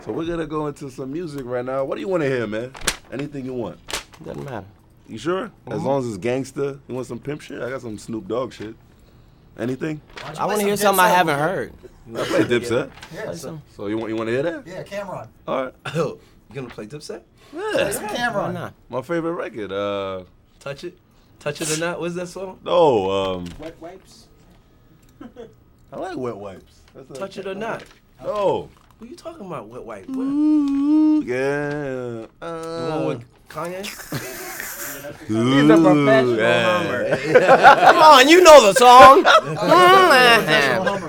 So we're gonna go into some music right now. What do you want to hear, man? Anything you want. Doesn't matter. You sure? As long as it's gangster. You want some pimp shit? I got some Snoop Dogg shit. Anything? I want to hear something I haven't heard. I play Dipset. Yeah, So you want to hear that? yeah, Cameron. All right. Oh, you gonna play Dipset? Yeah. Some Why Cameron. not? My favorite record. Touch it or not? What's that song? No. Wet wipes. I like Wet Wipes. Touch it or not? No. Who you talking about? Wet wipe? What? Ooh, yeah. The one with Kanye? He's a professional hummer. Come on, you know the song.